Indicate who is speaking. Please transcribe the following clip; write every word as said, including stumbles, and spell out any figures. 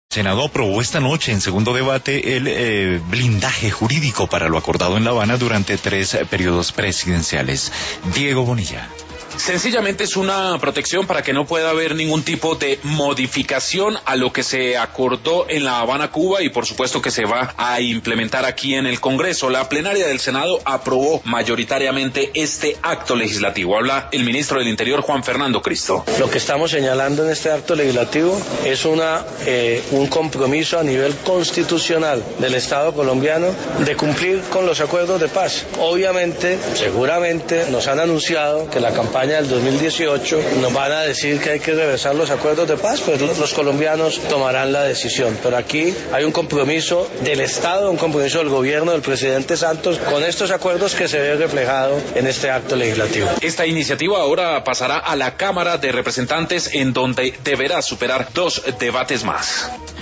Speaker 1: El Senado aprobó esta noche en segundo debate el eh, blindaje jurídico para lo acordado en La Habana durante tres eh, periodos presidenciales. Diego Bonilla.
Speaker 2: Sencillamente es una protección para que no pueda haber ningún tipo de modificación a lo que se acordó en La Habana, Cuba, y por supuesto que se va a implementar aquí en el Congreso. La plenaria del Senado aprobó mayoritariamente este acto legislativo. Habla el ministro del Interior, Juan Fernando Cristo.
Speaker 3: Lo que estamos señalando en este acto legislativo es una eh, un compromiso a nivel constitucional del Estado colombiano de cumplir con los acuerdos de paz. Obviamente, seguramente nos han anunciado que la campaña del dos mil dieciocho nos van a decir que hay que reversar los acuerdos de paz, pues los colombianos tomarán la decisión. Pero aquí hay un compromiso del Estado, un compromiso del gobierno del presidente Santos con estos acuerdos que se ve reflejado en este acto legislativo.
Speaker 2: Esta iniciativa ahora pasará a la Cámara de Representantes, en donde deberá superar dos debates más.